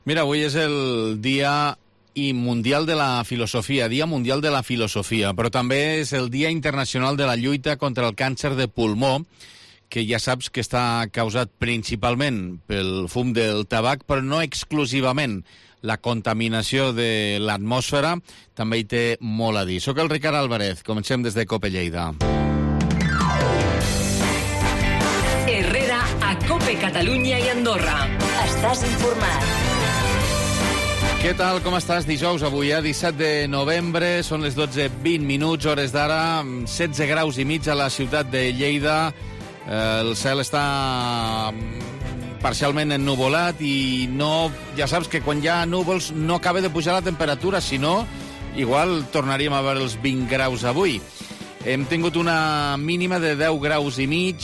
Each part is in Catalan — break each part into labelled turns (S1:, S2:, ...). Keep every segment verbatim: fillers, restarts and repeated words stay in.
S1: Mira, avui és el Dia i Mundial de la Filosofia, Dia Mundial de la Filosofia, però també és el Dia Internacional de la Lluita contra el Càncer de Pulmó, que ja saps que està causat principalment pel fum del tabac, però no exclusivament. La contaminació de l'atmosfera també hi té molt a dir. Soc el Ricard Álvarez, comencem des de Cope Lleida.
S2: Herrera a Cope Catalunya i Andorra. Estàs informat.
S1: Què tal, com estàs? Dijous, avui, eh? disset de novembre, són les dotze vint minuts, hores d'ara, setze graus i mig a la ciutat de Lleida. Eh, el cel està parcialment ennuvolat i no, ja saps que quan hi ha núvols no acaba de pujar la temperatura, si no, igual tornaríem a veure els vint graus avui. Hem tingut una mínima de deu graus i mig.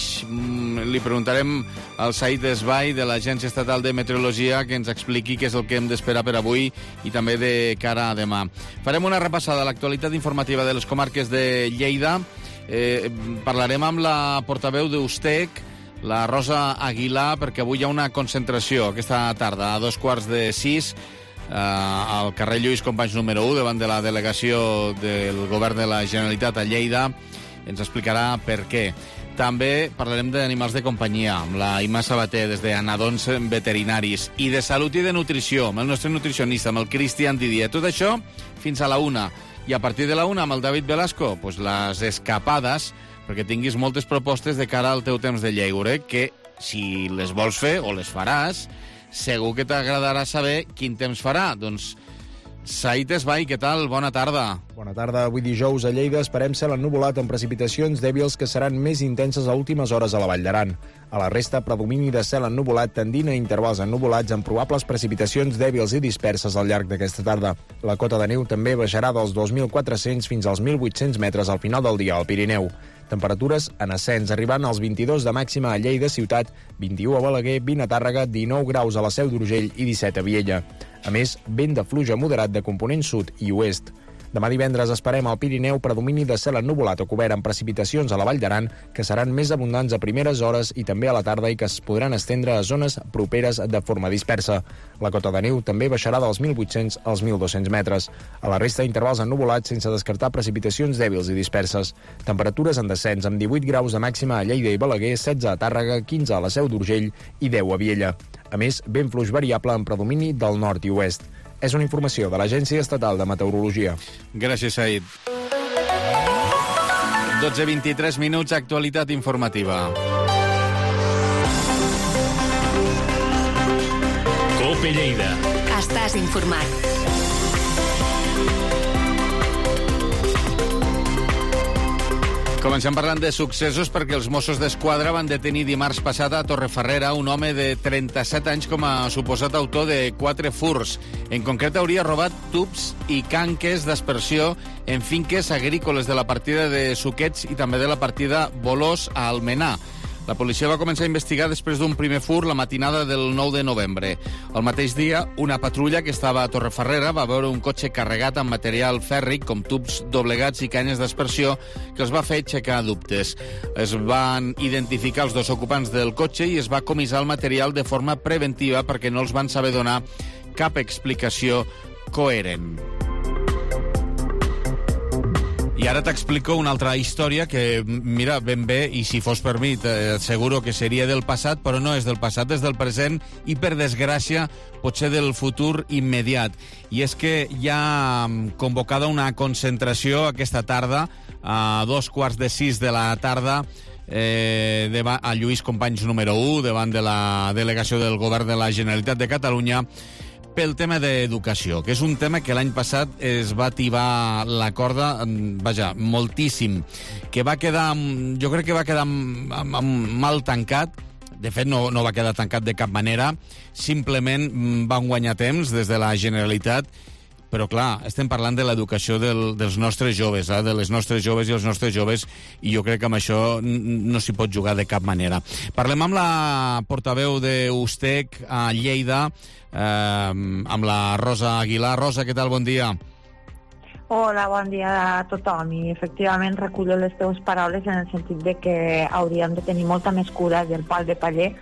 S1: Li preguntarem al Said Esbai de l'Agència Estatal de Meteorologia que ens expliqui què és el que hem d'esperar per avui i també de cara a demà. Farem una repassada a l'actualitat informativa de les comarques de Lleida. Eh, parlarem amb la portaveu d'Ustec, la Rosa Aguilar, perquè avui hi ha una concentració aquesta tarda a dos quarts de sis Uh, al carrer Lluís Companys número u, davant de la delegació del Govern de la Generalitat a Lleida. Ens explicarà per què. També parlarem d'animals de companyia, amb la Imma Sabater, des d'Anadons Veterinaris, i de salut i de nutrició, amb el nostre nutricionista, amb el Cristian Didier. Tot això fins a la una. I a partir de la una, amb el David Velasco, pues les escapades, perquè tinguis moltes propostes de cara al teu temps de lleure, que si les vols fer o les faràs, segur que t'agradarà saber quin temps farà. Doncs, Said Esbai, què tal? Bona tarda.
S3: Bona tarda. Avui dijous a Lleida esperem cel ennuvolat amb precipitacions dèbils que seran més intenses a últimes hores a la Vall d'Aran. A la resta, predomini de cel ennuvolat tendint a intervals ennuvolats amb probables precipitacions dèbils i disperses al llarg d'aquesta tarda. La cota de neu també baixarà dels dos mil quatre-cents fins als mil vuit-cents metres al final del dia al Pirineu. Temperatures en ascens, arribant als vint-i-dos de màxima a Lleida ciutat, vint-i-u a Balaguer, vint a Tàrrega, dinou graus a la Seu d'Urgell i disset a Viella. A més, vent de fluix moderat de component sud i oest. Demà divendres esperem al Pirineu predomini de cel ennuvolat o cobert amb precipitacions a la Vall d'Aran que seran més abundants a primeres hores i també a la tarda i que es podran estendre a zones properes de forma dispersa. La cota de neu també baixarà dels mil vuit-cents als mil dos-cents metres. A la resta, intervals ennuvolats sense descartar precipitacions dèbils i disperses. Temperatures en descens amb divuit graus de màxima a Lleida i Balaguer, setze a Tàrrega, quinze a la Seu d'Urgell i deu a Viella. A més, vent fluix variable amb predomini del nord i oest. És una informació de l'Agència Estatal de Meteorologia.
S1: Gràcies, Said. dotze vint-i-tres minuts, actualitat informativa.
S2: Cope Lleida. Estàs informat.
S1: Comencem parlant de successos perquè els Mossos d'Esquadra van detenir dimarts passat a Torrefarrera un home de trenta-set anys com a suposat autor de quatre furts. En concret, hauria robat tubs i canques d'aspersió en finques agrícoles de la partida de Suquets i també de la partida Bolós a Almenar. La policia va començar a investigar després d'un primer furt la matinada del nou de novembre. El mateix dia, una patrulla que estava a Torrefarrera va veure un cotxe carregat amb material fèrric, com tubs doblegats i canyes d'aspersió, que els va fer aixecar dubtes. Es van identificar els dos ocupants del cotxe i es va comissar el material de forma preventiva perquè no els van saber donar cap explicació coherent. I ara t'explico una altra història que, mira, ben bé, i si fos per mi, t'asseguro que seria del passat, però no és del passat, és del present i, per desgràcia, potser del futur immediat. I és que hi ha convocada una concentració aquesta tarda, a dos quarts de sis de la tarda, eh, a Lluís Companys número u, davant de la delegació del Govern de la Generalitat de Catalunya, pel tema d'educació, que és un tema que l'any passat es va tibar la corda, vaja, moltíssim, que va quedar, jo crec que va quedar mal tancat. De fet, no, no va quedar tancat de cap manera, simplement van guanyar temps des de la Generalitat. Però, clar, estem parlant de l'educació del, dels nostres joves, eh? de les nostres joves i els nostres joves, i jo crec que amb això no s'hi pot jugar de cap manera. Parlem amb la portaveu d'Ustec a Lleida, eh, amb la Rosa Aguilar. Rosa, què tal? Bon dia.
S4: Hola, bon dia a tothom. I efectivament recullo les teves paraules en el sentit de que hauríem de tenir molta més cura del pal de paller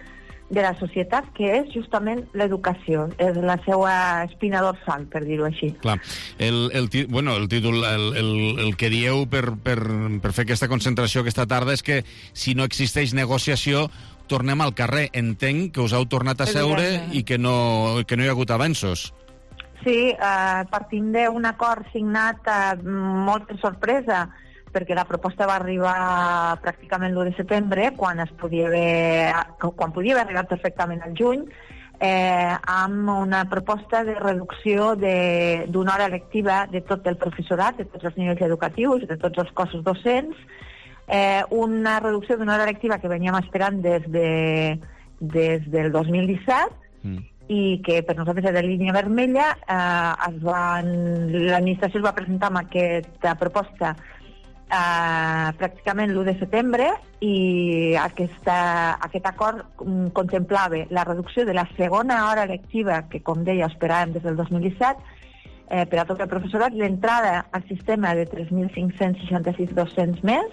S4: de la societat, que és justament l'educació, és la seva espina dorsal, per dir-ho així.
S1: Clar, el, el, bueno, el títol, el, el, el que dieu per, per, per fer aquesta concentració aquesta tarda és que si no existeix negociació, tornem al carrer. Entenc que us heu tornat a seure i que no, que no hi ha hagut avenços.
S4: Sí, eh, partim d'un acord signat eh, molt per sorpresa, perquè la proposta va arribar pràcticament l'u de setembre, quan es podia haver, quan podia haver arribat perfectament al juny, eh, amb una proposta de reducció d'una hora lectiva de tot el professorat, de tots els nivells educatius, de tots els cossos docents, eh, una reducció d'una hora lectiva que veníem esperant des, de, des del dos mil disset, mm. i que per nosaltres era línia vermella. eh, es van, l'administració es va presentar amb aquesta proposta Uh, pràcticament l'u de setembre, i aquesta, aquest acord um, contemplava la reducció de la segona hora lectiva, que com deia esperàvem des del dos mil disset, eh, per a tot el professorat, l'entrada al sistema de tres mil cinc-cents seixanta-sis docents més,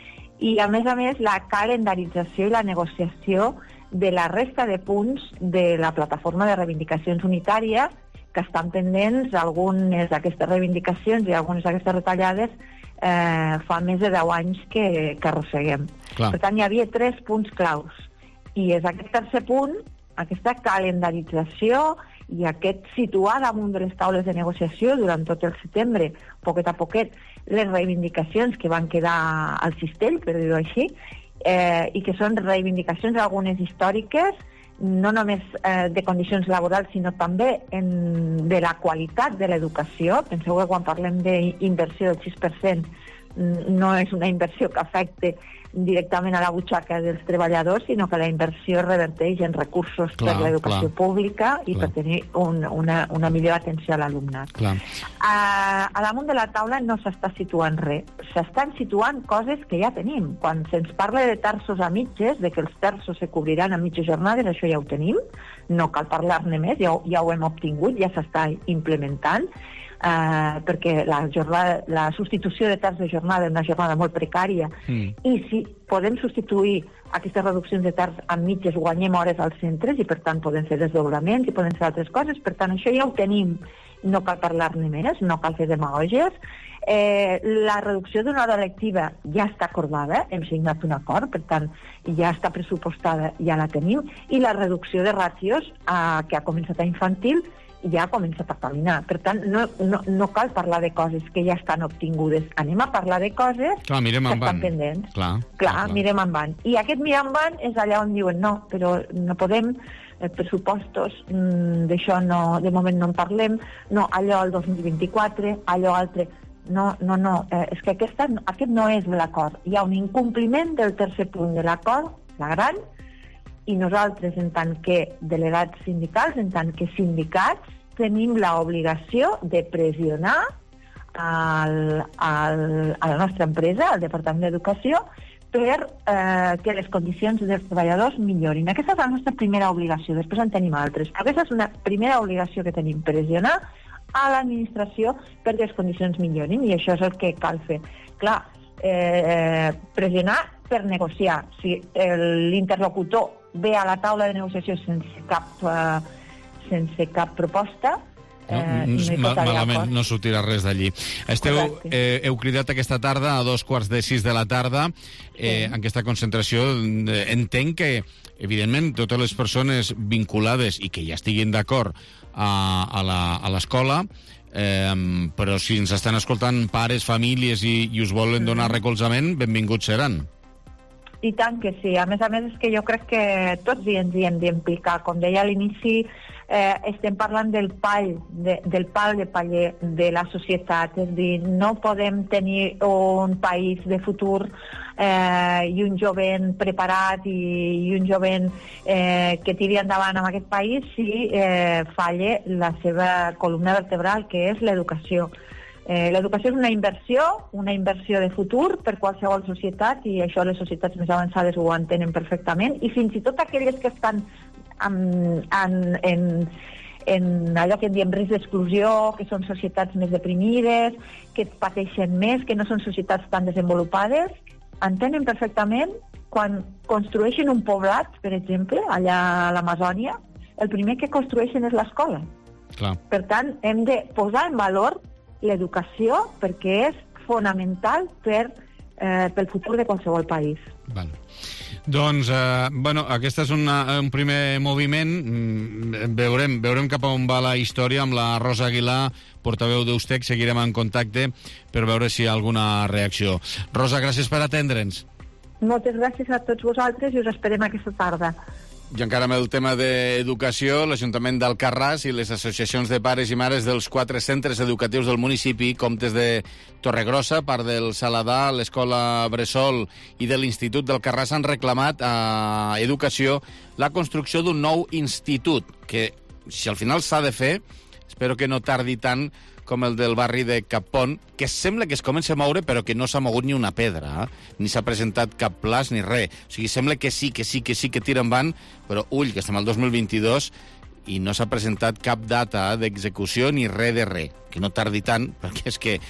S4: i a més a més la calendarització i la negociació de la resta de punts de la plataforma de reivindicacions unitària, que estan pendents. Algunes d'aquestes reivindicacions i algunes d'aquestes retallades Eh, fa més de deu anys que, que arrosseguem. Clar. Per tant, hi havia tres punts claus, i és aquest tercer punt, aquesta calendarització i aquest situar damunt de les taules de negociació durant tot el setembre, poquet a poquet, les reivindicacions que van quedar al cistell, per dir-ho així, eh, i que són reivindicacions algunes històriques, no només eh, de condicions laborals, sinó també en, de la qualitat de l'educació. Penseu que quan parlem d'inversió del sis per cent no és una inversió que afecte directament a la butxaca dels treballadors, sinó que la inversió reverteix en recursos clar, per l'educació pública i clar. per tenir un, una, una millor atenció a l'alumnat. A, a damunt de la taula no s'està situant res, s'estan situant coses que ja tenim. Quan se'ns parla de terços a mitges, de que els terços se cobriran a mitges jornades, això ja ho tenim, no cal parlar-ne més, ja, ja ho hem obtingut, ja s'està implementant. Uh, perquè la, jornada, la substitució de terç de jornada és una jornada molt precària, mm. i si podem substituir aquestes reduccions de terç amb mitges, guanyem hores als centres i per tant podem fer desdoblaments i podem fer altres coses. Per tant, això ja ho tenim, no cal parlar-ne més, no cal fer demagògies. Eh, la reducció d'una hora lectiva ja està acordada, hem signat un acord, per tant ja està pressupostada, ja la tenim, i la reducció de ràtios eh, que ha començat a infantil ja ha començat a caminar. Per tant, no, no, no cal parlar de coses que ja estan obtingudes. Anem a parlar de coses clar, que estan van. pendents.
S1: Clar,
S4: clar, clar, mirem en van. I aquest mirar en van és allà on diuen no, però no podem, eh, pressupostos, mmm, d'això no, de moment no en parlem, no, allò el dos mil vint-i-quatre, allò altre... No, no, no, eh, és que aquesta, aquest no és l'acord. Hi ha un incompliment del tercer punt de l'acord, la gran, i nosaltres, en tant que delegats sindicals, en tant que sindicats, tenim l'obligació de pressionar al, al, a la nostra empresa, al Departament d'Educació, per eh, que les condicions dels treballadors millorin. Aquesta és la nostra primera obligació, després en tenim altres. Però aquesta és una primera obligació que tenim, pressionar a l'administració perquè les condicions millorin, i això és el que cal fer. Clar, eh, pressionar per negociar. Si l'interlocutor ve a la taula de negociació sense cap, eh, sense cap proposta,
S1: No, eh, no malament no sortirà res d'allí. Esteu, eh, heu cridat aquesta tarda a dos quarts de sis de la tarda eh, sí. en aquesta concentració. Eh, entenc que, evidentment, totes les persones vinculades i que ja estiguin d'acord a, a l'escola, eh, però si ens estan escoltant pares, famílies i, i us volen donar recolzament, benvinguts seran.
S4: I tant que sí. A més a més, és que jo crec que tots hi ens hi hem d'implicar. Com deia a l'inici, eh, estem parlant del pal, de, del pal de paller de la societat. És a dir, no podem tenir un país de futur eh, i un jovent preparat i, i un jovent eh, que tiri endavant amb aquest país si eh, falle la seva columna vertebral, que és l'educació. Eh, l'educació és una inversió, una inversió de futur per qualsevol societat, i això les societats més avançades ho entenen perfectament, i fins i tot aquelles que estan en, en, en, en allò que en diem risc d'exclusió, que són societats més deprimides, que pateixen més, que no són societats tan desenvolupades, entenen perfectament quan construeixen un poblat, per exemple, allà a l'Amazònia, el primer que construeixen és l'escola.
S1: Clar.
S4: Per tant, hem de posar en valor l'educació perquè és fonamental per, eh, pel futur de qualsevol país.
S1: Val. Doncs, eh, bueno, aquest és una, un primer moviment. Mm, veurem, veurem cap a on va la història amb la Rosa Aguilar, portaveu d'Eustec. Seguirem en contacte per veure si hi ha alguna reacció. Rosa, gràcies per atendre'ns.
S4: Moltes gràcies a tots vosaltres i us esperem aquesta tarda.
S1: I encara amb el tema d'educació, l'Ajuntament d'Alcarràs i les associacions de pares i mares dels quatre centres educatius del municipi, Comtes de Torregrossa, part del Saladà, l'Escola Bressol i de l'Institut d'Alcarràs han reclamat a Educació la construcció d'un nou institut, que si al final s'ha de fer, espero que no tardi tant com el del barri de Cappont, que sembla que es comença a moure, però que no s'ha mogut ni una pedra, eh? Ni s'ha presentat cap plaç ni res. O sigui, sembla que sí, que sí, que sí, que tira endavant, però ull, que estem al dos mil vint-i-dos i no s'ha presentat cap data d'execució ni res de res. Que no tardi tant, perquè és que,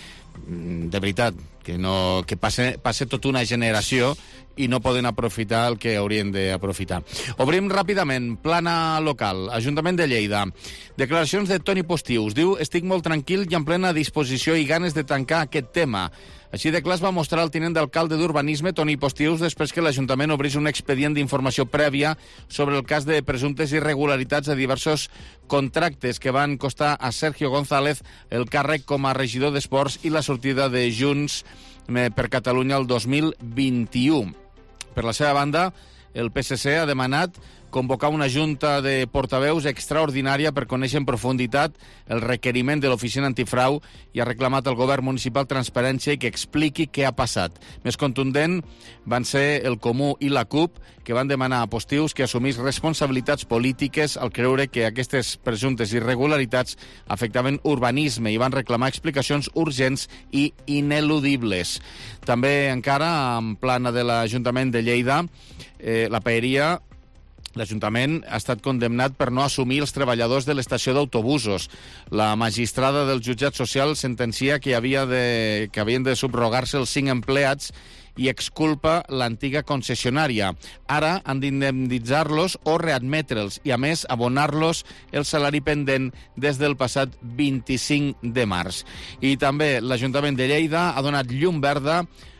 S1: de veritat, que, no, que passe, passe tota una generació i no poden aprofitar el que haurien d'aprofitar. Obrim ràpidament. Plana local. Ajuntament de Lleida. Declaracions de Toni Postius. Diu, estic molt tranquil i en plena disposició i ganes de tancar aquest tema. Així de clar es va mostrar el tinent d'alcalde d'Urbanisme, Toni Postius, després que l'Ajuntament obrís un expedient d'informació prèvia sobre el cas de presumptes irregularitats de diversos contractes que van costar a Sergio González el càrrec com a regidor d'Esports i la sortida de Junts per Catalunya el dos mil vint-i-u. Per la seva banda, el P S C ha demanat convocar una junta de portaveus extraordinària per conèixer en profunditat el requeriment de l'Oficina Antifrau i ha reclamat al govern municipal transparència i que expliqui què ha passat. Més contundent van ser el Comú i la CUP, que van demanar a Postius que assumís responsabilitats polítiques al creure que aquestes presumptes irregularitats afectaven urbanisme i van reclamar explicacions urgents i ineludibles. També encara, en plana de l'Ajuntament de Lleida, eh, la paeria l'Ajuntament ha estat condemnat per no assumir els treballadors de l'estació d'autobusos. La magistrada del jutjat social sentencia que, havia de, que havien de subrogar-se els cinc empleats i exculpa l'antiga concessionària. Ara han d'indemnitzar-los o readmetre'ls i, a més, abonar-los el salari pendent des del passat vint-i-cinc de març. I també l'Ajuntament de Lleida ha donat llum verda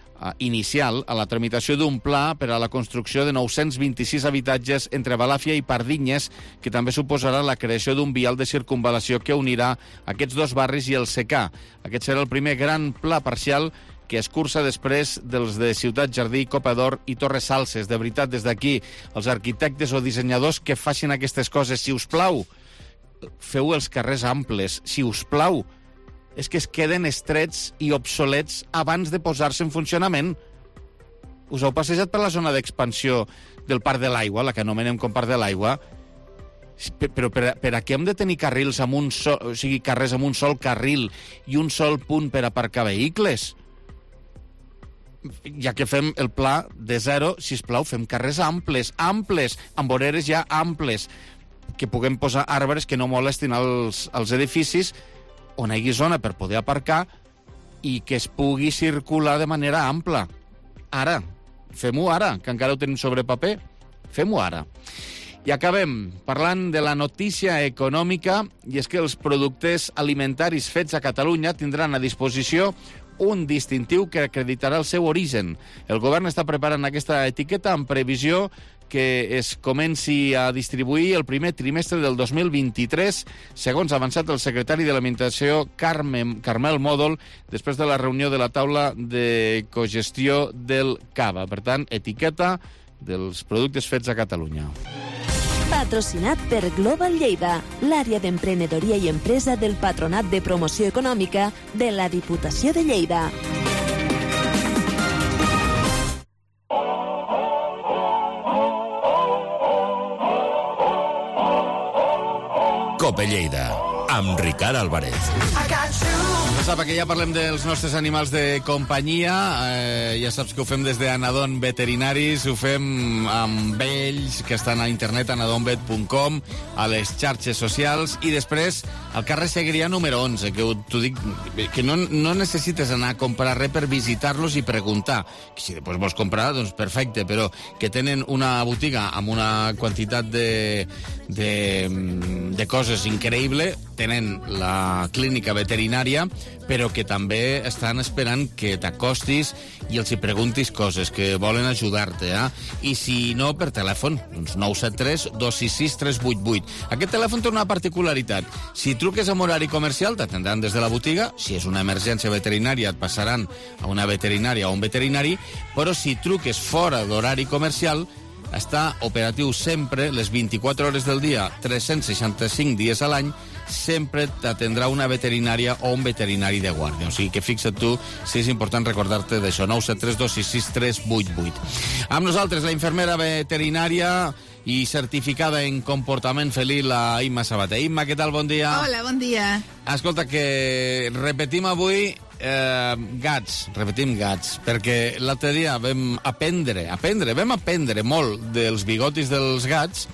S1: inicial a la tramitació d'un pla per a la construcció de nou-cents vint-i-sis habitatges entre Balàfia i Pardinyes, que també suposarà la creació d'un vial de circunvalació que unirà aquests dos barris i el secà. Aquest serà el primer gran pla parcial que es cursa després dels de Ciutat Jardí, Copa d'Or i Torres Salses. De veritat, des d'aquí, els arquitectes o dissenyadors que facin aquestes coses, si us plau, feu els carrers amples, si us plau, és que es queden estrets i obsolets abans de posar-se en funcionament. Us heu passejat per la zona d'expansió del Parc de l'Aigua, la que anomenem com Parc de l'Aigua? Però per, per a què hem de tenir carrils amb un sol, o sigui, carrers amb un sol carril i un sol punt per aparcar vehicles? Ja que fem el pla de zero, sisplau, fem carrers amples, amples, amb voreres ja amples, que puguem posar arbres que no molestin els, els edificis, on hi hagi zona per poder aparcar i que es pugui circular de manera ampla. Ara, fem-ho ara, que encara ho tenim sobre paper. Fem-ho ara. I acabem parlant de la notícia econòmica, i és que els productes alimentaris fets a Catalunya tindran a disposició un distintiu que acreditarà el seu origen. El govern està preparant aquesta etiqueta en previsió que es comenci a distribuir el primer trimestre del dos mil vint-i-tres, segons ha avançat el secretari de l'Alimentació, Carme, Carmel Mòdol, després de la reunió de la taula de cogestió del Cava. Per tant, etiqueta dels productes fets a Catalunya.
S5: Patrocinat per Global Lleida, l'àrea d'emprenedoria i empresa del Patronat de Promoció Econòmica de la Diputació de Lleida.
S2: Cope Lleida.
S6: amb Ricard Álvarez.
S1: Ja sap que ja parlem dels nostres animals de companyia, eh, ja saps que ho fem des de Anadon Veterinaris, ho fem amb ells, que estan a internet, anadon vet punt com, a les xarxes socials, i després al carrer Segrià número onze, que t'ho dic, que no, no necessites anar a comprar res per visitar-los i preguntar. Si després vols comprar, doncs perfecte, però que tenen una botiga amb una quantitat de, de, de coses increïble, tenen la clínica veterinària, però que també estan esperant que t'acostis i els hi preguntis coses, que volen ajudar-te, eh? I si no, per telèfon, doncs nou set tres dos sis sis tres vuit vuit. Aquest telèfon té una particularitat. Si truques amb horari comercial, t'atendran des de la botiga. Si és una emergència veterinària, et passaran a una veterinària o un veterinari, però si truques fora d'horari comercial, està operatiu sempre, les vint-i-quatre hores del dia, tres cents seixanta-cinc dies a l'any, sempre t'atendrà una veterinària o un veterinari de guàrdia. O sigui que fixa't tu si és important recordar-te d'això. nou set tres dos sis sis tres vuit vuit. Amb nosaltres la infermera veterinària i certificada en comportament felí, la Imma Sabater. Imma, què tal? Bon dia.
S7: Hola, bon dia.
S1: Escolta, que repetim avui eh, gats, repetim gats, perquè l'altre dia vam aprendre, aprendre, vam aprendre molt dels bigotis dels gats,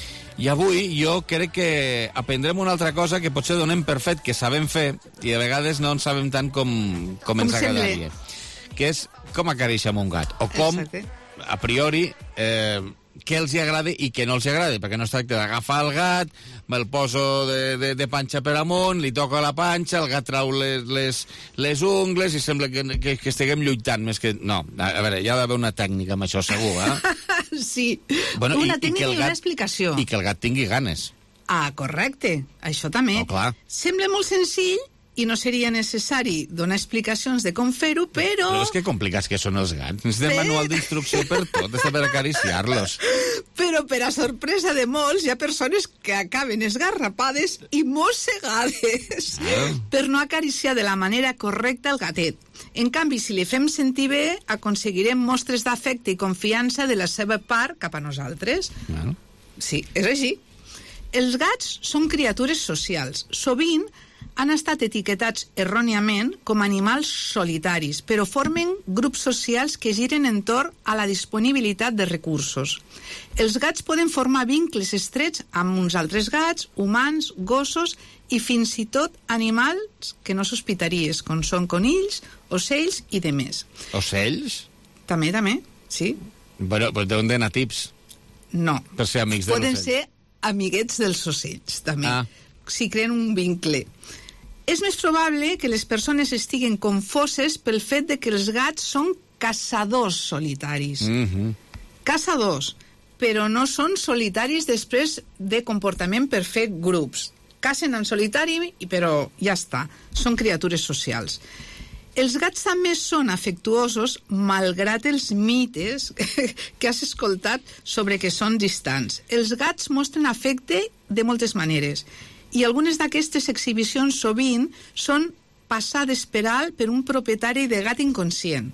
S1: i avui jo crec que aprendrem una altra cosa que potser donem per fet que sabem fer i a vegades no en sabem tant com, com, com ens agradaria. Que és com acariciar un gat. O com, exacte, a priori, eh, què els hi agrada i què no els hi agrada. Perquè no es tracta d'agafar el gat, me'l poso de, de, de panxa per amunt, li toco la panxa, el gat trau les, les, les ungles i sembla que, que, que estiguem lluitant més que... No, a veure, hi ha d'haver una tècnica amb això, segur, eh?
S7: Sí,
S1: bueno,
S7: una
S1: i,
S7: tècnica i,
S1: i
S7: una
S1: gat,
S7: explicació.
S1: I que el gat tingui ganes.
S7: Ah, correcte, això també.
S1: Oh, clar.
S7: Sembla molt senzill i no seria necessari donar explicacions de com fer-ho, però...
S1: Però és que complicats que són els gats. Necessitem per... manual d'instrucció per tot, és per acariciar-los.
S7: Però per a sorpresa de molts hi ha persones que acaben esgarrapades i mossegades ah. per no acariciar de la manera correcta el gatet. En canvi, si li fem sentir bé, aconseguirem mostres d'afecte i confiança de la seva part cap a nosaltres.
S1: Bueno.
S7: Sí, és així. Els gats són criatures socials. Sovint han estat etiquetats erròniament com animals solitaris, però formen grups socials que giren entorn a la disponibilitat de recursos. Els gats poden formar vincles estrets amb uns altres gats, humans, gossos i fins i tot animals que no sospitaries, com són conills, ocells i demés.
S1: Ocells?
S7: També, també, sí.
S1: Però, però deuen de natips.
S7: No.
S1: Per ser amics de
S7: Poden
S1: l'ocell.
S7: ser amiguets dels ocells, també.
S1: Ah.
S7: Si creen un vincle. És més probable que les persones estiguen confoses pel fet de que els gats són caçadors solitaris.
S1: Mm-hmm.
S7: Caçadors, però no són solitaris després de comportament per fer grups. Cacen en solitari, però ja està. Són criatures socials. Els gats també són afectuosos, malgrat els mites que has escoltat sobre que són distants. Els gats mostren afecte de moltes maneres, i algunes d'aquestes exhibicions sovint són passades per alt per un propietari de gat inconscient.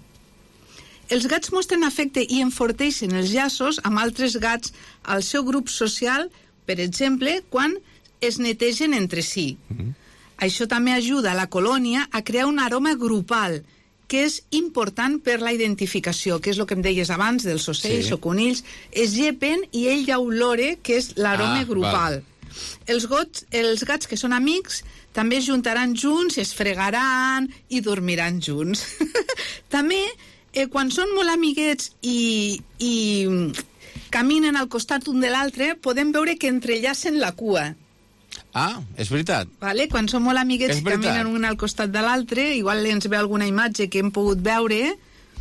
S7: Els gats mostren afecte i enforteixen els llaços amb altres gats al seu grup social, per exemple, quan es netegen entre si. Mm-hmm. Això també ajuda a la colònia a crear un aroma grupal, que és important per la identificació, que és el que em deies abans dels ocells, sí, o conills. Es llepen i ell ja olora, que és l'aroma ah, grupal. Val. Els, gots, els gats que són amics també es juntaran junts, es fregaran i dormiran junts. També, eh, quan són molt amiguets i, i caminen al costat un de l'altre, podem veure que entrellacen la cua.
S1: Ah, és veritat.
S7: Vale? Quan són molt amiguets i caminen un al costat de l'altre, igual ens ve alguna imatge que hem pogut veure,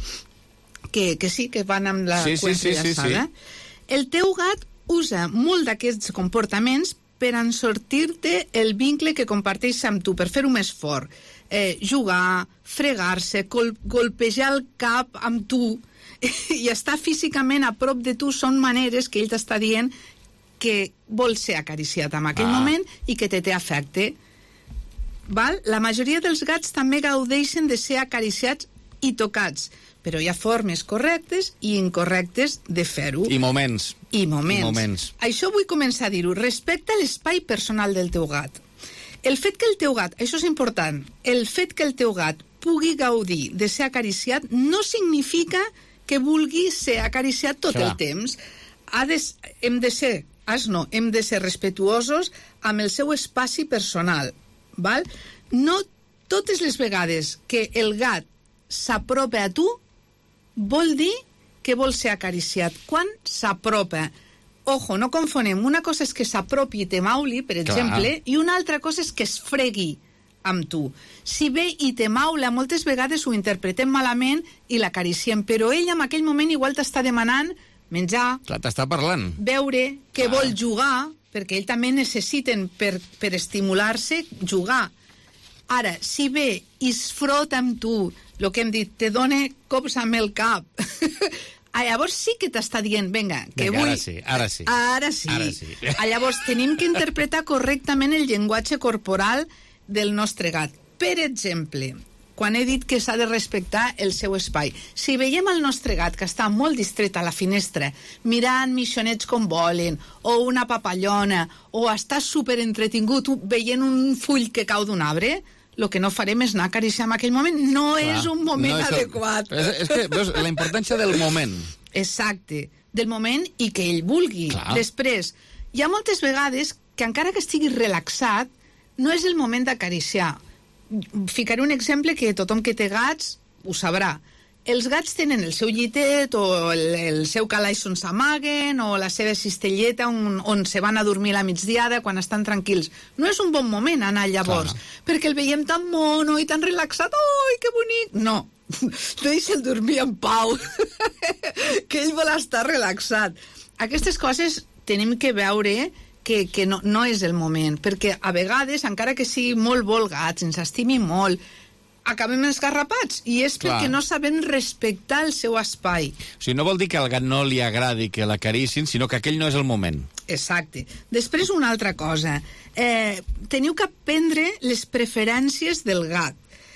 S7: que, que sí, que van amb la
S1: sí,
S7: cua
S1: sí,
S7: entrellaçada. Sí, sí, sí. El teu gat usa molt d'aquests comportaments per ensortir-te el vincle que comparteix amb tu, per fer-ho més fort. Eh, jugar, fregar-se, gol golpejar el cap amb tu i estar físicament a prop de tu són maneres que ell t'està dient que vol ser acariciat en aquell ah. moment i que te té afecte. Val? La majoria dels gats també gaudeixen de ser acariciats i tocats, però hi ha formes correctes i incorrectes de fer-ho.
S1: I moments.
S7: I moments.
S1: I moments.
S7: Això vull començar a dir-ho. Respecta l'espai personal del teu gat. El fet que el teu gat, això és important, el fet que el teu gat pugui gaudir de ser acariciat no significa que vulgui ser acariciat tot Clar. el temps. Ha de, hem de ser, has no, hem de ser respetuosos amb el seu espaci personal, val? No totes les vegades que el gat s'apropa a tu vol dir que vol ser acariciat. Quan s'apropa, ojo, no confonem, una cosa és que s'apropi i te mauli, per exemple, Clar. i una altra cosa és que es fregui amb tu. Si ve i te maula, moltes vegades ho interpretem malament i l'acariciem, però ell en aquell moment igual t'està demanant menjar,
S1: Clar, t'està parlant.
S7: Beure, que
S1: Clar.
S7: vol jugar, perquè ell també necessiten per, per estimular-se, jugar. Ara, si ve i es frota amb tu, el que hem dit, te dona cops amb el cap, llavors sí que t'està dient, vinga, que
S1: Vinga,
S7: vull...
S1: ara sí, ara sí.
S7: Ara sí.
S1: Ara sí.
S7: Llavors tenim que interpretar correctament el llenguatge corporal del nostre gat. Per exemple, quan he dit que s'ha de respectar el seu espai, si veiem el nostre gat que està molt distret a la finestra, mirant mixonets com volen, o una papallona, o està super entretingut veient un full que cau d'un arbre, el que no farem és anar a acariciar en aquell moment. No Clar, és un moment no és adequat.
S1: El... És, és que veus la importància del moment.
S7: Exacte, del moment i que ell vulgui. Clar. Després, hi ha moltes vegades que encara que estigui relaxat, no és el moment d'acariciar. Ficaré un exemple que tothom que té gats ho sabrà. Els gats tenen el seu llitet o el, el seu calaix on s'amaguen o la seva cistelleta on, on se van a dormir a la migdiada quan estan tranquils. No és un bon moment anar llavors, Clar. perquè el veiem tan mono i tan relaxat. Ui, que bonic! No, deixa'l dormir en pau, que ell vol estar relaxat. Aquestes coses tenim que veure que, que no, no és el moment, perquè a vegades, encara que sigui molt bo el gat, ens estimi molt, acabem esgarrapats, i és Clar. perquè no sabem respectar el seu espai.
S1: O sigui, no vol dir que al gat no li agradi que l'acaricin, sinó que aquell no és el moment.
S7: Exacte. Després, una altra cosa. Eh, teniu que aprendre les preferències del gat.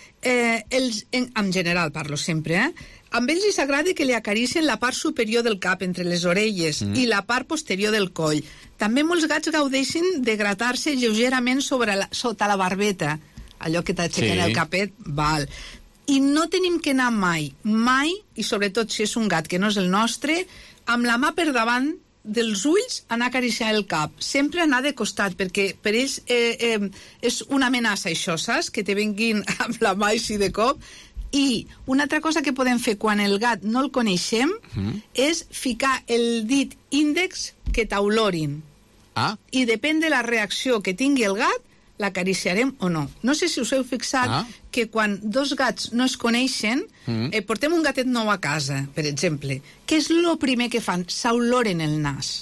S7: Eh, els, en, en general, parlo sempre, eh? Amb ells els agrada que li acaricien la part superior del cap, entre les orelles, mm. i la part posterior del coll. També molts gats gaudeixen de gratar-se lleugerament sobre la, sota la barbeta, allò que t'aixequen sí. el capet, val. I no tenim que anar mai, mai, i sobretot si és un gat que no és el nostre, amb la mà per davant dels ulls anar a acariciar el cap. Sempre anar de costat, perquè per ells eh, eh, és una amenaça això, saps? Que te vinguin amb la mà així de cop. I una altra cosa que podem fer quan el gat no el coneixem mm. és ficar el dit índex que t'olorin.
S1: Ah.
S7: I depèn de la reacció que tingui el gat, l'acariciarem o no. No sé si us heu fixat ah. que quan dos gats no es coneixen, mm. eh, portem un gatet nou a casa, per exemple, què és el primer que fan? S'oloren el nas.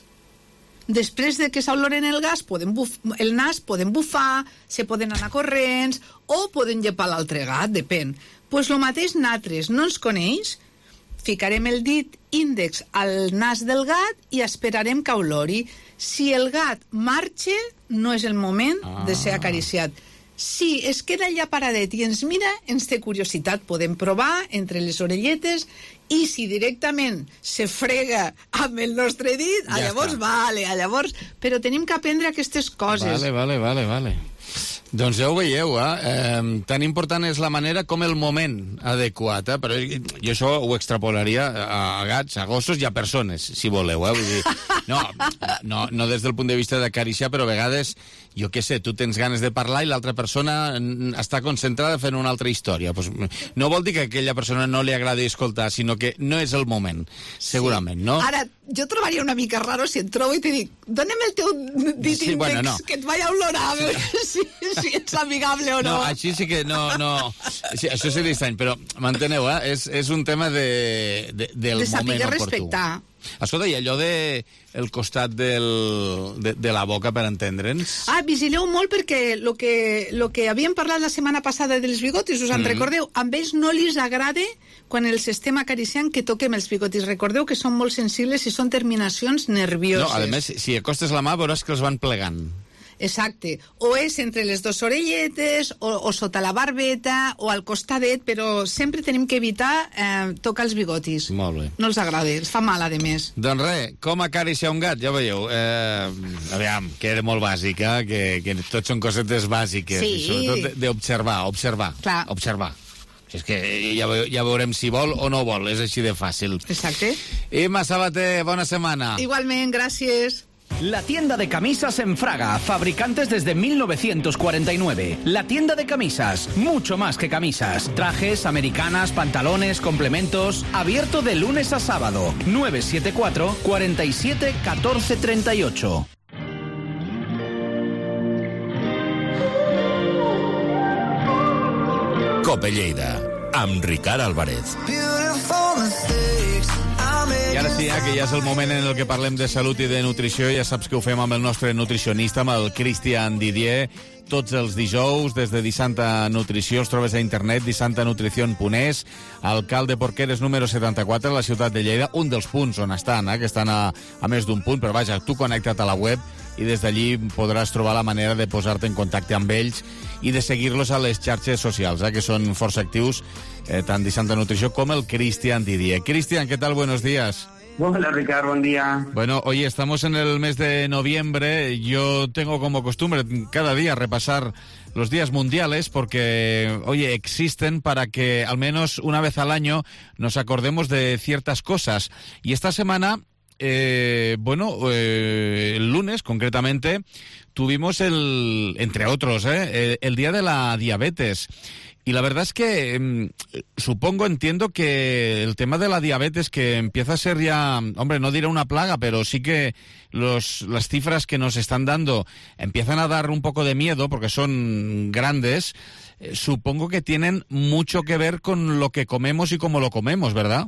S7: Després de que s'oloren el, gas, podem buf el nas, poden bufar, se poden anar corrents, o poden llepar l'altre gat, depèn. Doncs pues el mateix natres, no ens coneix, ficarem el dit índex al nas del gat i esperarem que olori. Si el gat marxa, no és el moment ah. de ser acariciat. Si es queda allà paradet i ens mira, ens té curiositat, podem provar entre les orelletes, i si directament se frega amb el nostre dit, ja llavors està. vale, llavors... Però tenim que aprendre aquestes coses.
S1: Vale, vale, vale, vale. Doncs ja ho veieu, eh? eh? Tan important és la manera com el moment adequat, eh? Però jo això ho extrapolaria a gats, a gossos i a persones, si voleu, eh? Vull dir, no, no, no des del punt de vista d'acariciar, però a vegades, jo què sé, tu tens ganes de parlar i l'altra persona està concentrada fent una altra història. Pues no vol dir que a aquella persona no li agradi escoltar, sinó que no és el moment, segurament, no?
S7: Ara, jo trobaria una mica raro si et trobo i te dic, dona'm el teu dit sí, índex, bueno, no. que et vaig a olorar, sí. si, si ets amigable o no.
S1: No, així sí que no... no. Sí, això seria estrany, però m'enteneu, eh? És, és un tema de, de, del
S7: de
S1: moment oportú.
S7: Respectar.
S1: Escolta, i allò de el costat del, de, de la boca, per entendre'ns?
S7: Ah, vigileu molt perquè el que, lo que havíem parlat la setmana passada dels bigotis, us en mm. recordeu? Amb ells no els agrada quan els estem acariciant que toquem els bigotis. Recordeu que són molt sensibles i són terminacions nervioses.
S1: No, a més, si acostes la mà veuràs que els van plegant.
S7: Exacte. O és entre les dues orelletes, o, o sota la barbeta, o al costadet, però sempre tenim que evitar eh, tocar els bigotis.
S1: Molt bé.
S7: No els agrada, els fa mal, a més.
S1: Doncs res, com acariciar un gat, ja veieu. Eh, aviam, que era molt bàsica, que, que tot són cosetes bàsiques.
S7: Sí.
S1: I sobretot d'observar, observar,
S7: Clar.
S1: observar. És que ja, ve, ja veurem si vol o no vol, és així de fàcil.
S7: Exacte.
S1: Imma Sabater, bona setmana.
S7: Igualment, gràcies.
S6: La tienda de camisas en Fraga, fabricantes desde mil novecientos cuarenta y nueve. La tienda de camisas, mucho más que camisas. Trajes, americanas, pantalones, complementos. Abierto de lunes a sábado. nueve siete cuatro, cuatro siete, uno cuatro tres ocho.
S8: Cope Lleida, amb Ricard Álvarez.
S1: I ara sí, eh, que ja és el moment en el que parlem de salut i de nutrició. Ja saps que ho fem amb el nostre nutricionista, amb el Cristian Didier, tots els dijous, des de Disanta Nutrició. Els trobes a internet, disantanutricion punt es, alcalde Porqueres número setanta-quatre, a la ciutat de Lleida, un dels punts on estan, eh, que estan a, a més d'un punt, però vaja, tu connecta't a la web i des d'allí podràs trobar la manera de posar-te en contacte amb ells i de seguir-los a les xarxes socials, eh, que són força actius, eh, tant Disanta Nutrició com el Cristian Didier. Cristian, ¿qué tal? Buenos días.
S9: Hola, Ricardo, buen día.
S1: Bueno, oye, estamos en el mes de noviembre. Yo tengo como costumbre cada día repasar los días mundiales porque, oye, existen para que al menos una vez al año nos acordemos de ciertas cosas. Y esta semana, eh, bueno, eh, el lunes concretamente, tuvimos el, entre otros, eh, el, el Día de la Diabetes. Y la verdad es que eh, supongo, entiendo que el tema de la diabetes, que empieza a ser ya, hombre, no diré una plaga, pero sí que los, las cifras que nos están dando empiezan a dar un poco de miedo porque son grandes. Eh, supongo que tienen mucho que ver con lo que comemos y cómo lo comemos, ¿verdad?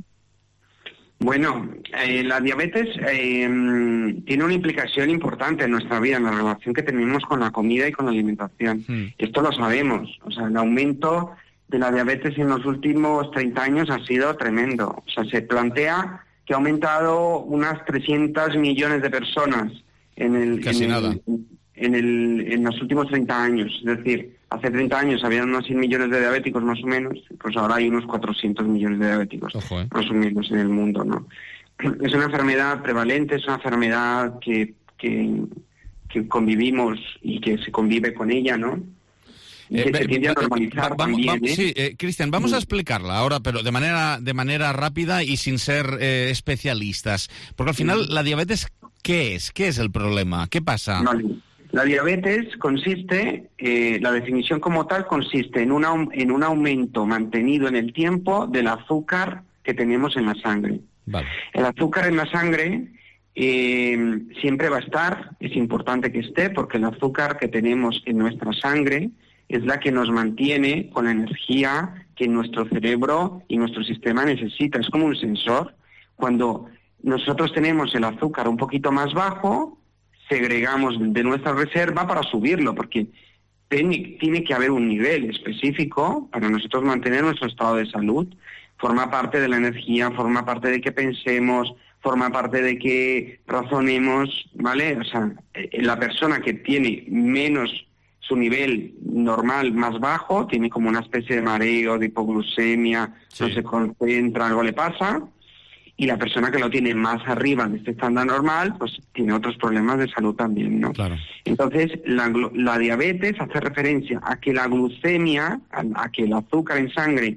S9: Bueno, eh, la diabetes eh, tiene una implicación importante en nuestra vida, en la relación que tenemos con la comida y con la alimentación. Mm. Esto lo sabemos. O sea, el aumento de la diabetes en los últimos treinta años ha sido tremendo. O sea, se plantea que ha aumentado unas trescientos millones de personas en el,
S1: Casi
S9: en
S1: nada.
S9: el, en, el, en los últimos treinta años. Es decir, hace treinta años habían unos cien millones de diabéticos más o menos, pues ahora hay unos cuatrocientos millones de diabéticos. Ojo, eh. más o menos en el mundo, ¿no? Es una enfermedad prevalente, es una enfermedad que, que, que convivimos y que se convive con ella, ¿no? Y que eh, se tiende a normalizar
S1: vamos,
S9: también,
S1: vamos,
S9: ¿eh?
S1: Sí, eh, Cristian, vamos mm. a explicarla ahora, pero de manera de manera rápida y sin ser eh, especialistas. Porque al final, mm. ¿la diabetes qué es? ¿Qué es el problema? ¿Qué pasa?
S9: Vale. La diabetes consiste, eh, la definición como tal consiste en, una, en un aumento mantenido en el tiempo del azúcar que tenemos en la sangre.
S1: Vale.
S9: El azúcar en la sangre eh, siempre va a estar, es importante que esté, porque el azúcar que tenemos en nuestra sangre es la que nos mantiene con la energía que nuestro cerebro y nuestro sistema necesita. Es como un sensor. Cuando nosotros tenemos el azúcar un poquito más bajo, segregamos de nuestra reserva para subirlo, porque tiene, tiene que haber un nivel específico para nosotros mantener nuestro estado de salud. Forma parte de la energía, forma parte de que pensemos, forma parte de que razonemos, ¿vale? O sea, la persona que tiene menos su nivel normal más bajo, tiene como una especie de mareo, de hipoglucemia, sí. no se concentra, algo le pasa. Y la persona que lo tiene más arriba de este estándar normal, pues tiene otros problemas de salud también, ¿no?
S1: Claro.
S9: Entonces, la, la diabetes hace referencia a que la glucemia, a, a que el azúcar en sangre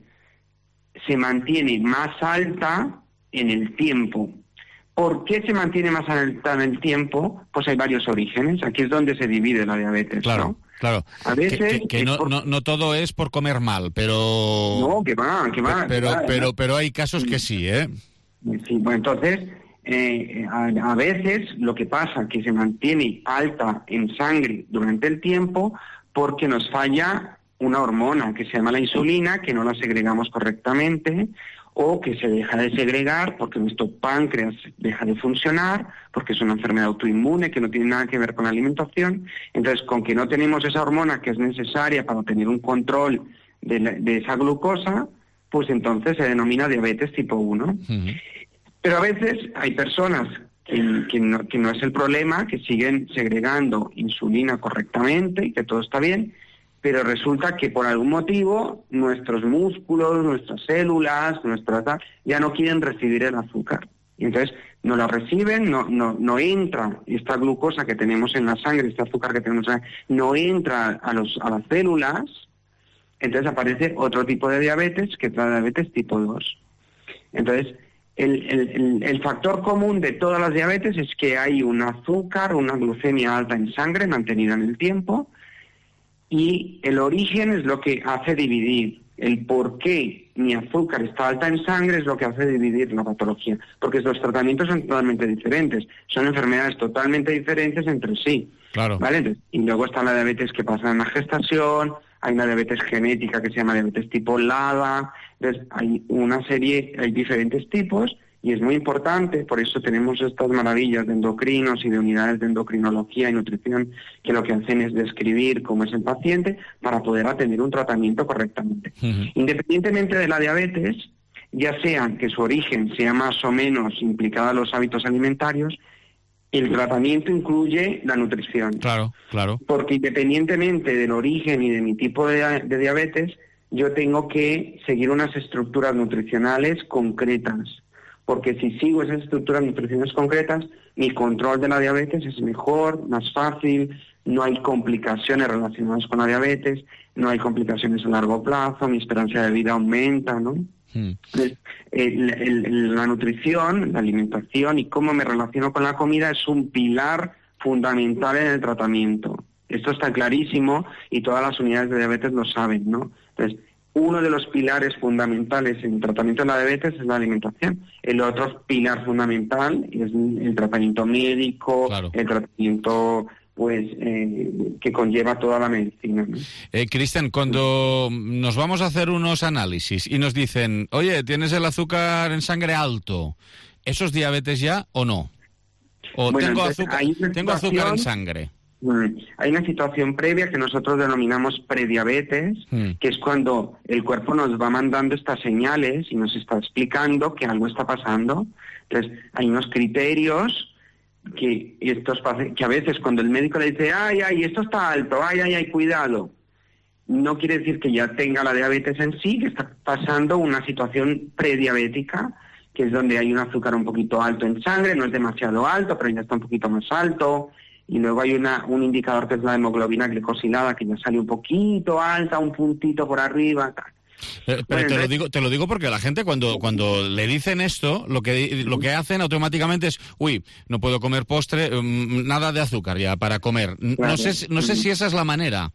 S9: se mantiene más alta en el tiempo. ¿Por qué se mantiene más alta en el tiempo? Pues hay varios orígenes. Aquí es donde se divide la diabetes,
S1: claro.
S9: ¿no?
S1: Claro,
S9: a veces
S1: que, que, que no, por... no, no todo es por comer mal, pero...
S9: No, que va, que va.
S1: Pero,
S9: que va,
S1: pero, pero hay casos que sí, ¿eh?
S9: Sí, bueno, entonces, eh, a, a veces lo que pasa es que se mantiene alta en sangre durante el tiempo porque nos falla una hormona que se llama la insulina, que no la segregamos correctamente, o que se deja de segregar porque nuestro páncreas deja de funcionar, porque es una enfermedad autoinmune que no tiene nada que ver con la alimentación. Entonces, con que no tenemos esa hormona que es necesaria para tener un control de, la, de esa glucosa, pues entonces se denomina diabetes tipo uno. Uh-huh. Pero a veces hay personas que, que, no, que no es el problema, que siguen segregando insulina correctamente y que todo está bien, pero resulta que por algún motivo nuestros músculos, nuestras células, nuestras ya no quieren recibir el azúcar. Y entonces no la reciben, no, no, no entra esta glucosa que tenemos en la sangre, este azúcar que tenemos en la sangre, no entra a, los, a las células, entonces aparece otro tipo de diabetes, que es la diabetes tipo dos. Entonces, el, el, el factor común de todas las diabetes es que hay un azúcar, una glucemia alta en sangre mantenida en el tiempo, y el origen es lo que hace dividir. El por qué mi azúcar está alta en sangre es lo que hace dividir la patología, porque los tratamientos son totalmente diferentes, son enfermedades totalmente diferentes entre sí.
S1: Claro.
S9: ¿Vale? Entonces, y luego está la diabetes que pasa en la gestación, hay una diabetes genética que se llama diabetes tipo LADA, entonces hay una serie, hay diferentes tipos, y es muy importante, por eso tenemos estas maravillas de endocrinos y de unidades de endocrinología y nutrición que lo que hacen es describir cómo es el paciente para poder atender un tratamiento correctamente. Uh-huh. Independientemente de la diabetes, ya sea que su origen sea más o menos implicado en los hábitos alimentarios, el tratamiento incluye la nutrición.
S1: Claro, claro.
S9: Porque independientemente del origen y de mi tipo de, de diabetes, yo tengo que seguir unas estructuras nutricionales concretas. Porque si sigo esas estructuras nutricionales concretas, mi control de la diabetes es mejor, más fácil, no hay complicaciones relacionadas con la diabetes, no hay complicaciones a largo plazo, mi esperanza de vida aumenta, ¿no? Hmm. Entonces, el, el, la nutrición, la alimentación y cómo me relaciono con la comida es un pilar fundamental en el tratamiento. Esto está clarísimo y todas las unidades de diabetes lo saben, ¿no? Entonces, uno de los pilares fundamentales en el tratamiento de la diabetes es la alimentación. El otro pilar fundamental es el tratamiento médico, claro. el tratamiento pues eh, que conlleva toda la medicina, ¿no?
S1: Eh, Cristian, cuando nos vamos a hacer unos análisis y nos dicen, oye, tienes el azúcar en sangre alto, ¿eso es diabetes ya o no? ¿O bueno, tengo, entonces, azúcar, tengo azúcar en sangre?
S9: Hay una situación previa que nosotros denominamos prediabetes, mm. que es cuando el cuerpo nos va mandando estas señales y nos está explicando que algo está pasando. Entonces, hay unos criterios que estos que a veces cuando el médico le dice, ay, ay, esto está alto, ay, ay, ay, cuidado, no quiere decir que ya tenga la diabetes en sí, que está pasando una situación prediabética, que es donde hay un azúcar un poquito alto en sangre, no es demasiado alto, pero ya está un poquito más alto. Y luego hay una un indicador que es la hemoglobina glicosilada, que ya sale un poquito alta, un puntito por arriba.
S1: Pero, pero bueno, te lo digo, te lo digo porque la gente cuando cuando le dicen esto, lo que lo que hacen automáticamente es, uy, no puedo comer postre, um, nada de azúcar ya para comer. Claro. No sé, no sé si esa es la manera.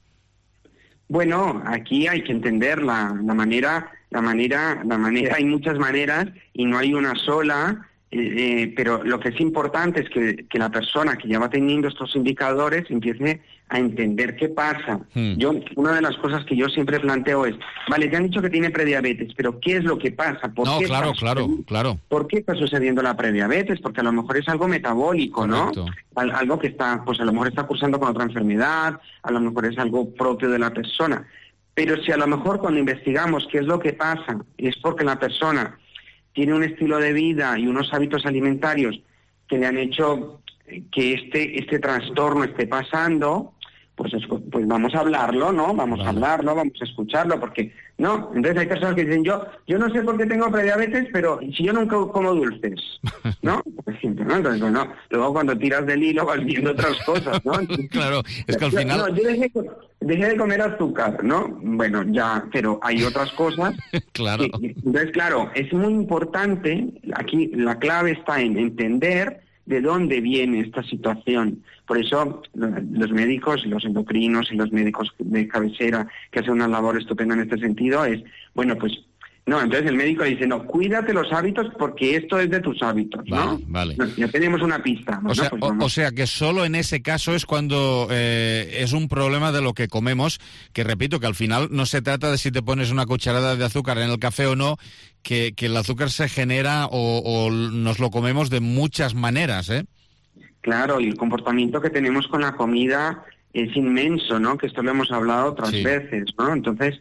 S9: Bueno, aquí hay que entender la, la manera, la manera, la manera. Hay muchas maneras y no hay una sola. Eh, eh, pero lo que es importante es que, que la persona que ya va teniendo estos indicadores empiece a entender qué pasa. Hmm. Yo, una de las cosas que yo siempre planteo es, vale, te han dicho que tiene prediabetes, pero ¿qué es lo que pasa? ¿Por
S1: no,
S9: qué
S1: claro, claro, claro.
S9: ¿Por qué está sucediendo la prediabetes? Porque a lo mejor es algo metabólico, correcto, ¿no? Al, algo que está, pues a lo mejor está cursando con otra enfermedad, a lo mejor es algo propio de la persona. Pero si a lo mejor cuando investigamos qué es lo que pasa, es porque la persona tiene un estilo de vida y unos hábitos alimentarios que le han hecho que este este trastorno esté pasando, pues, es, pues vamos a hablarlo, ¿no? Vamos vale. a hablarlo, vamos a escucharlo, porque, ¿no? Entonces hay personas que dicen, yo yo no sé por qué tengo prediabetes, pero si yo nunca como dulces, ¿no? Por ejemplo, ¿no? Entonces, bueno, luego cuando tiras del hilo vas viendo otras cosas, ¿no? Entonces,
S1: claro, es que al final...
S9: No, yo dejé, dejé de comer azúcar, ¿no? Bueno, ya, pero hay otras cosas.
S1: Claro.
S9: Que, entonces, claro, es muy importante, aquí la clave está en entender de dónde viene esta situación. Por eso los médicos, los endocrinos y los médicos de cabecera que hacen una labor estupenda en este sentido es, bueno, pues, no, entonces el médico dice, no, cuídate los hábitos porque esto es de tus hábitos, ¿no?
S1: Vale, vale.
S9: No, ya tenemos una pista.
S1: O, ¿no? sea, pues o, o sea, que solo en ese caso es cuando eh, es un problema de lo que comemos, que repito, que al final no se trata de si te pones una cucharada de azúcar en el café o no, que, que el azúcar se genera o, o nos lo comemos de muchas maneras, ¿eh?
S9: Claro, y el comportamiento que tenemos con la comida es inmenso, ¿no? Que esto lo hemos hablado otras sí. veces, ¿no? Entonces,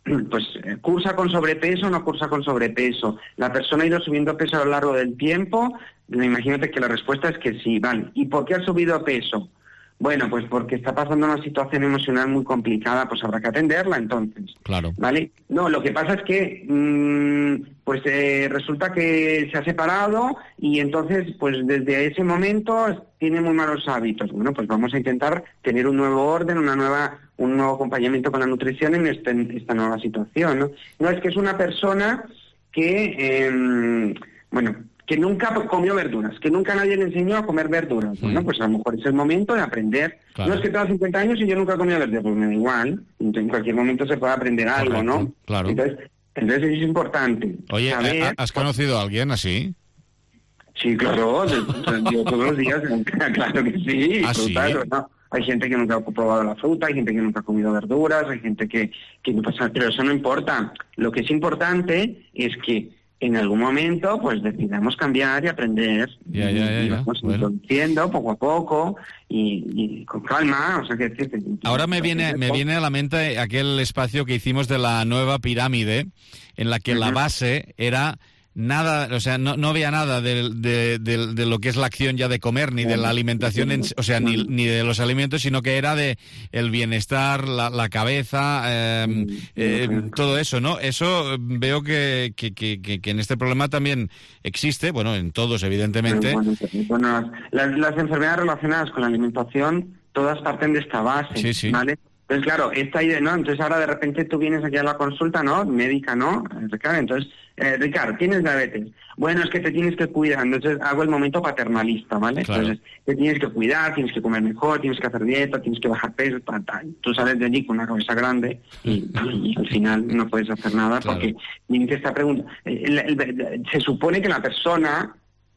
S9: pues cursa con sobrepeso o no cursa con sobrepeso. ¿La persona ha ido subiendo peso a lo largo del tiempo? Imagínate que la respuesta es que sí, vale. ¿Y por qué ha subido peso? Bueno, pues porque está pasando una situación emocional muy complicada, pues habrá que atenderla entonces.
S1: Claro.
S9: ¿Vale? No, lo que pasa es que mmm, pues eh, resulta que se ha separado y entonces pues desde ese momento tiene muy malos hábitos. Bueno, pues vamos a intentar tener un nuevo orden, una nueva un nuevo acompañamiento con la nutrición en, este, en esta nueva situación, ¿no? No, es que es una persona que, eh, bueno... que nunca comió verduras, que nunca nadie le enseñó a comer verduras. Bueno, pues a lo mejor es el momento de aprender. Claro. No es que tengo cincuenta años y yo nunca he comido verduras, pues me da igual. Entonces, en cualquier momento se puede aprender algo, Correcto. ¿no?
S1: Claro.
S9: Entonces, entonces es importante.
S1: Oye, saber... ¿has conocido a alguien así?
S9: Sí, claro, yo todos los días, claro que sí.
S1: ¿Ah, sí?
S9: ¿no? Hay gente que nunca ha probado la fruta, hay gente que nunca ha comido verduras, hay gente que, que no pasa, pero eso no importa. Lo que es importante es que en algún momento, pues decidamos cambiar y aprender.
S1: Ya, ya, ya,
S9: y
S1: ya.
S9: vamos
S1: Bueno.
S9: introduciendo poco a poco y, y con calma. O sea, que, que, que
S1: Ahora me viene, me viene a la mente aquel espacio que hicimos de la nueva pirámide, en la que uh-huh. la base era nada, o sea, no, no había nada de, de, de, de lo que es la acción ya de comer, ni de la alimentación, en, o sea, ni, ni de los alimentos, sino que era de el bienestar, la, la cabeza, eh, eh, todo eso, ¿no? Eso veo que, que, que, que en este problema también existe, bueno, en todos, evidentemente.
S9: Bueno, bueno, las, las enfermedades relacionadas con la alimentación, todas parten de esta base,
S1: sí, sí.
S9: ¿vale? Entonces, claro, esta idea, ¿no? Entonces ahora de repente tú vienes aquí a la consulta, ¿no? Médica, ¿no? Ricardo, entonces, eh, Ricardo, tienes diabetes. Bueno, es que te tienes que cuidar. Entonces hago el momento paternalista, ¿vale?
S1: Claro.
S9: Entonces, te tienes que cuidar, tienes que comer mejor, tienes que hacer dieta, tienes que bajar peso, tal, tal. Tú sales de allí con una cabeza grande y, y al final no puedes hacer nada claro. porque tienes esta pregunta. El, el, el, se supone que la persona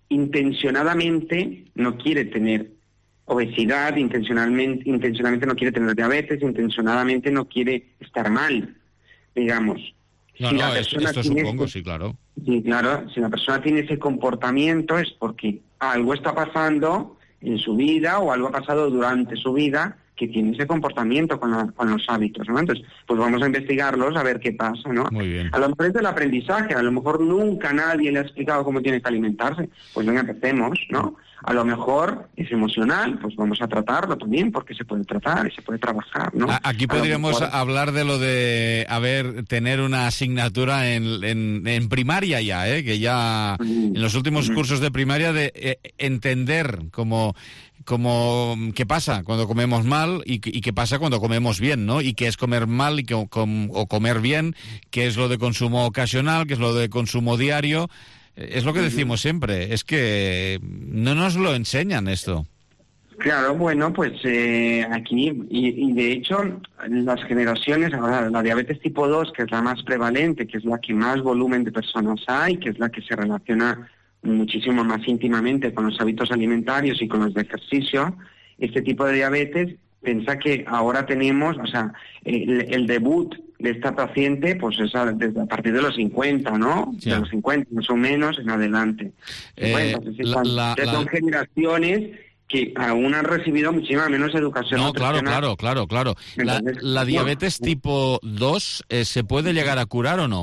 S9: intencionadamente no quiere tener obesidad, intencionalmente, intencionalmente no quiere tener diabetes, intencionadamente no quiere estar mal, digamos.
S1: No,
S9: si
S1: no,
S9: la
S1: esto,
S9: persona
S1: esto
S9: tiene
S1: supongo,
S9: ese,
S1: sí, claro.
S9: Sí, claro, si la persona tiene ese comportamiento es porque algo está pasando en su vida o algo ha pasado durante su vida que tiene ese comportamiento con, la, con los hábitos, ¿no? Entonces, pues vamos a investigarlos a ver qué pasa, ¿no?
S1: Muy bien.
S9: A lo mejor es del aprendizaje, a lo mejor nunca nadie le ha explicado cómo tiene que alimentarse, pues venga, empecemos, ¿no? A lo mejor es emocional, pues vamos a tratarlo también, porque se puede tratar y se puede trabajar, ¿no?
S1: Aquí podríamos
S9: mejor...
S1: hablar de lo de, a ver, tener una asignatura en, en, en primaria ya, ¿eh? Que ya mm. en los últimos mm. cursos de primaria de eh, entender cómo... como qué pasa cuando comemos mal y, y qué pasa cuando comemos bien, ¿no? Y qué es comer mal y que, com, o comer bien, qué es lo de consumo ocasional, qué es lo de consumo diario. Es lo que decimos siempre, es que no nos lo enseñan esto.
S9: Claro, bueno, pues eh, aquí, y, y de hecho, las generaciones, ahora la diabetes tipo dos, que es la más prevalente, que es la que más volumen de personas hay, que es la que se relaciona muchísimo más íntimamente con los hábitos alimentarios y con los de ejercicio, este tipo de diabetes, piensa que ahora tenemos, o sea, el, el debut de esta paciente, pues es a, desde a partir de los cincuenta, ¿no? Ya. De los cincuenta, más o menos, en adelante.
S1: Eh,
S9: cincuenta,
S1: la, la,
S9: la... Son generaciones que aún han recibido muchísima menos educación.
S1: No, claro, claro, claro, claro. Entonces, la, la diabetes no, tipo dos, eh, ¿se puede llegar a curar o no?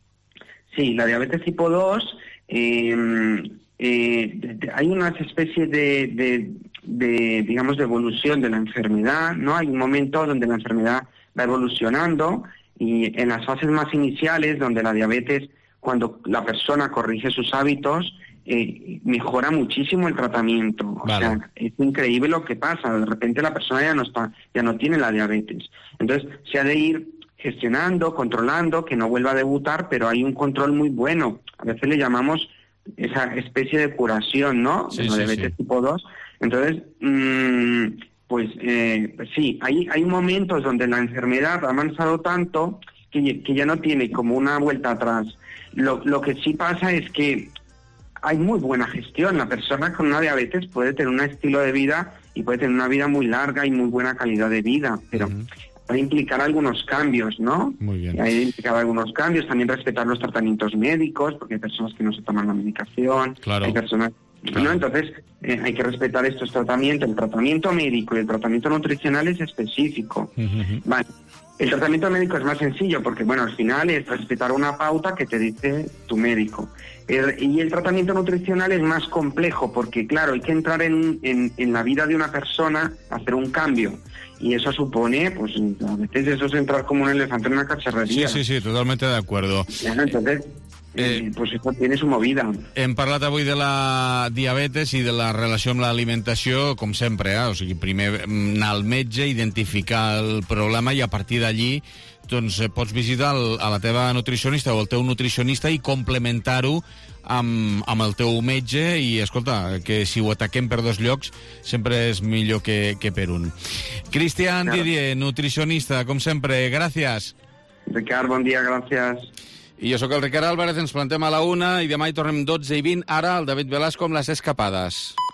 S9: Sí, la diabetes tipo dos... Eh, eh, de, de, hay unas especies de, de, de, digamos, de evolución de la enfermedad, ¿no? Hay un momento donde la enfermedad va evolucionando y en las fases más iniciales, donde la diabetes, cuando la persona corrige sus hábitos, eh, mejora muchísimo el tratamiento. Vale. O sea, es increíble lo que pasa. De repente la persona ya no está, ya no tiene la diabetes. Entonces, se ha de ir gestionando, controlando, que no vuelva a debutar, pero hay un control muy bueno. A veces le llamamos esa especie de curación, ¿no?
S1: Sí,
S9: de la
S1: sí,
S9: diabetes
S1: sí.
S9: tipo dos. Entonces, mmm, pues, eh, pues sí, hay, hay momentos donde la enfermedad ha avanzado tanto que, que ya no tiene como una vuelta atrás. Lo, lo que sí pasa es que hay muy buena gestión. La persona con una diabetes puede tener un estilo de vida y puede tener una vida muy larga y muy buena calidad de vida, pero... Uh-huh. Puede implicar algunos cambios, ¿no?
S1: Muy bien.
S9: Hay implicar algunos cambios, también respetar los tratamientos médicos, porque hay personas que no se toman la medicación,
S1: claro.
S9: hay personas... Claro. ¿no? Entonces, eh, hay que respetar estos tratamientos. El tratamiento médico y el tratamiento nutricional es específico.
S1: Uh-huh.
S9: Vale. El tratamiento médico es más sencillo porque, bueno, al final es respetar una pauta que te dice tu médico. El, y el tratamiento nutricional es más complejo porque, claro, hay que entrar en, en, en la vida de una persona, hacer un cambio. Y eso supone, pues, a veces eso es entrar como un elefante en una cacharrería.
S1: Sí, sí, sí, totalmente de acuerdo.
S9: Bueno, entonces... Eh, pues això tiene su movida.
S1: Hem parlat avui de la diabetes i de la relació amb l'alimentació, com sempre, eh? O sigui, primer anar al metge, identificar el problema i a partir d'allí doncs, pots visitar el, a la teva nutricionista o el teu nutricionista i complementar-ho amb, amb el teu metge i, escolta, que si ho ataquem per dos llocs sempre és millor que, que per un. Cristian claro. Didier, nutricionista, com sempre, gràcies.
S9: Ricard, bon dia, gràcies.
S1: I jo sóc el Ricard Álvarez, ens plantem a la una i demà hi tornem dotze i vint. Ara el David Velasco amb les escapades.